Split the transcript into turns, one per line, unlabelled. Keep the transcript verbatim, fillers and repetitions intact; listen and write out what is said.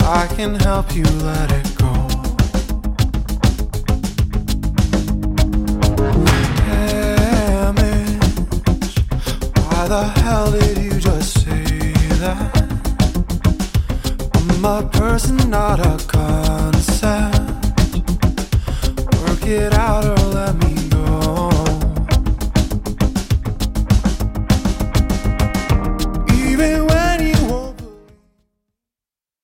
I can help you let it go. Damage. Why the hell did you just say that? I'm a person, not a concept. Work it out or